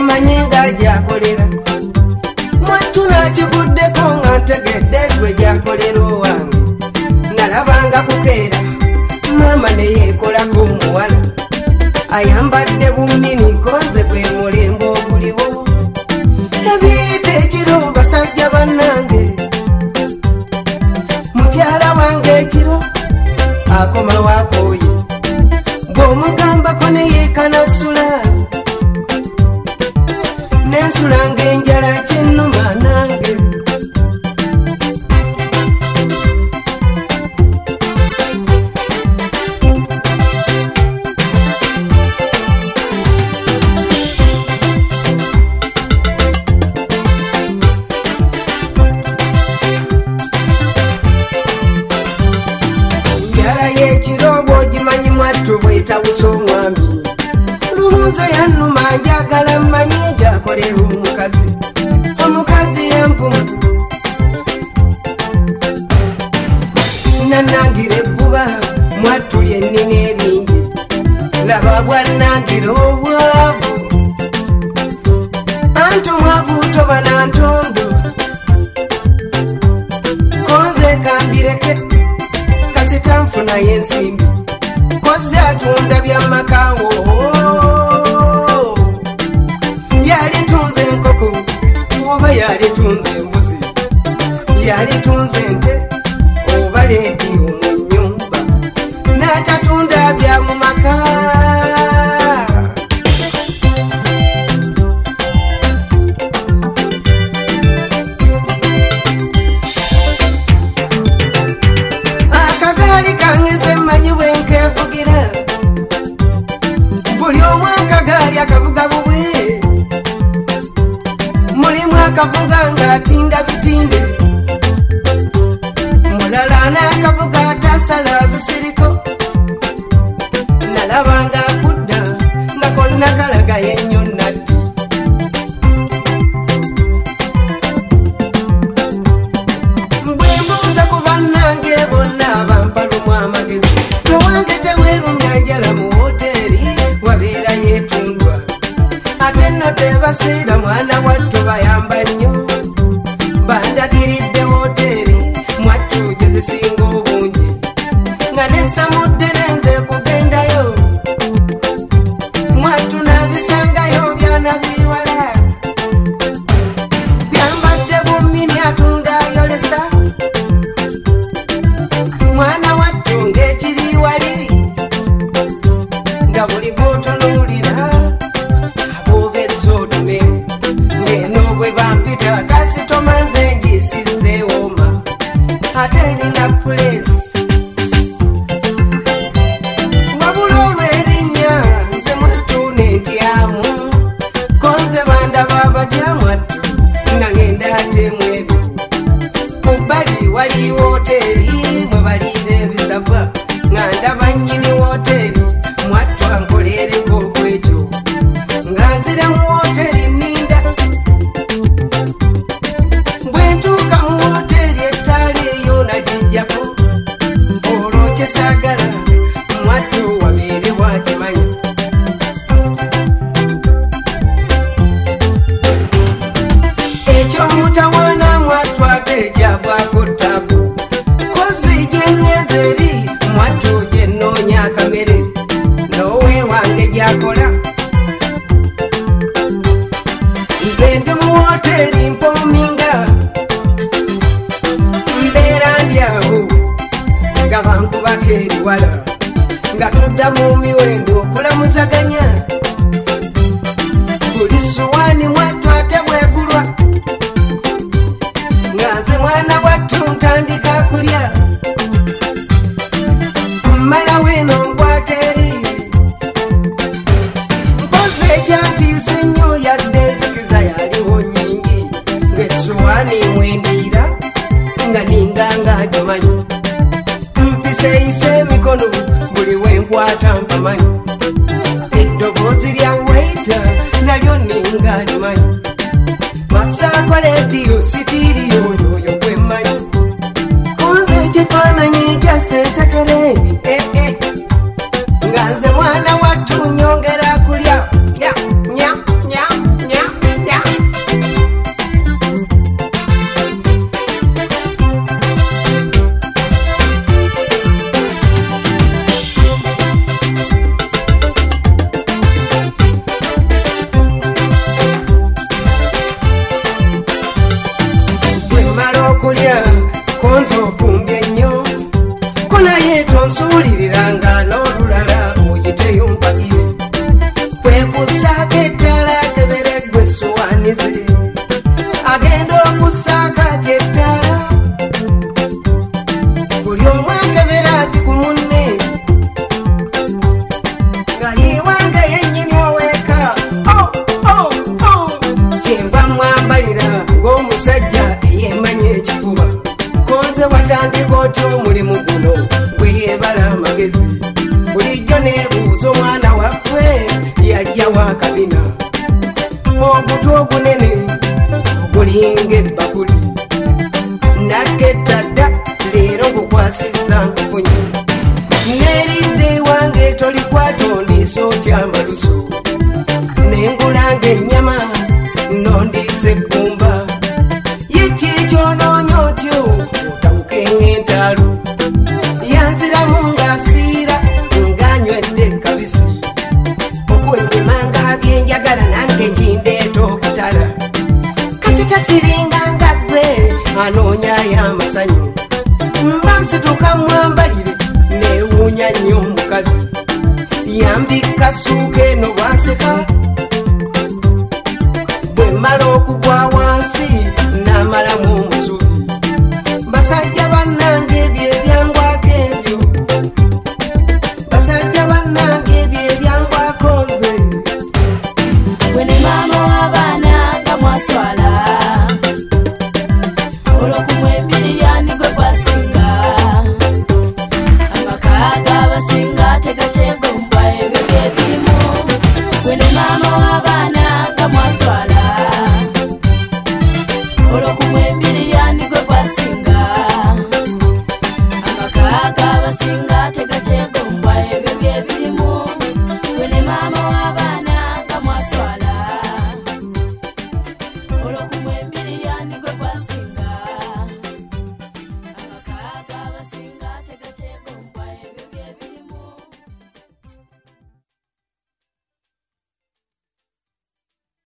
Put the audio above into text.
simanyi nga gyakolera mwattu nakiguddeko nga ntegedde gwe gyakolera owange nalabanga kukeera mama neyeekolako omuwala ayambadde bumini konze gwe mulembe oguliwo ebiyita ekiro basajja bannange mukyala wange ekiro akomawo akooye bw'omugambako neyeekanasula nensula ng'enjala kinnuma nange bwetawusa omwami lumuze yannuma njagala mmanyi gyakolera omukazi yampuma nanangira ebbuba mwattu lyennina eringi laba bwannangira obwavu anti omwavu toba nantondo konze kambireke kasita nfunayo ensimbi koze atunda byamakawo yalitunze enkoko oba yalitunze embuzi yalitunze ente oba leediyo mu nnyumba n'atatunda bya mu maka akagaali kangeze mmanyi bwenkevugira buli omu akagaali akavuga bubwe mulimu akavuga ng'atinda bitinde mulala n'akavuga atasala bisiriko nalabanga akudda nga konna kalaga yennyo natti bwe mbuuza ku bannange bonna abampalumu amagezi towange teweerumya njala mu woteeri wabeera yeetundwa ate nno tebasiira mwana wattu bayamba nnyo bandagiridde woteeri mwattu gye zisinga obungi nga nesamudde nenze kugendayo mwattu nabisangayo byana biwala byambadde bumini atunda ayolesa mwana wattu ng'ekiri wali nga buli gwotunuulira aboobezza otumere ng'eno bwe bampita kasitoma nze ngiisizzeewoma ate erina pulesi wabula olw'erinnya nze mwattu nentyamu konze bandaba batya mwattu nga ngenda atemu ebyo ku bbali wali woteeri mwe baliira ebisava nga ndaba nnyini woteeri mwattu ankolereko okwekyo nga nzira mu woteeri nninda bwe ntuuka mu woteeri ettaala eyo nagijjako olwo kyesaagala mwattu wabeere bwakimanyi ekyomutawaana mwattu ate ekyavaako ttabu kozi gyennyeza eri mwattu gyennoonya akamere noowe wange gyakola nze ndi mu woteeri mpoominga mbeera ndyawo nga bankubako eriwala nga tudda mu miwendo okulamuzaganya buli suwaani mwattu ate bwegulwa nga nze mwana wattu ntandika kulya mmalawo eno nkwata eri mpozi ekyantiisa ennyo yadde enzikiza yaliwo nnyingi ng'essuwaani mwendiira nga ninganga agimanyi mpiseeyise emikono buli wenkwata mpamanyi eddoboozi lya waita nalyo ninga alimanyi mafusaako leediyo sitiiriyo yoyo gwemmanyi kusuuliriranga n'olulala oyiteyo mpagire kwekusaako ettala kebereggwe essuwaanize agenda okusaako ati ettala buli omu akebera ati ku munne nga yiwange yennyini oweeka kyemba mwambalira ng'omusajja eyemanya ekifuba konze watandika otya omulimu guno gwe yeebala amagezi bulijjo neebuuza omwana waffe yajja wa kabina ogutu ogunene ogulinga ebbakuli naketta dda leero gukwasizza nkufunye neeridde ewange tolikwata ondiisa otya amalusu nengulanga ennyama nondiisa eggumba yekikyonoonya otyo otawukenga entaalo yanziramu ng'asiira ng'anywedde kabisi okwenyumanga byenjagala nange kindeeta okutala kasita siringa nga ggwe anoonya y'amasanyu mba nsituka mwamba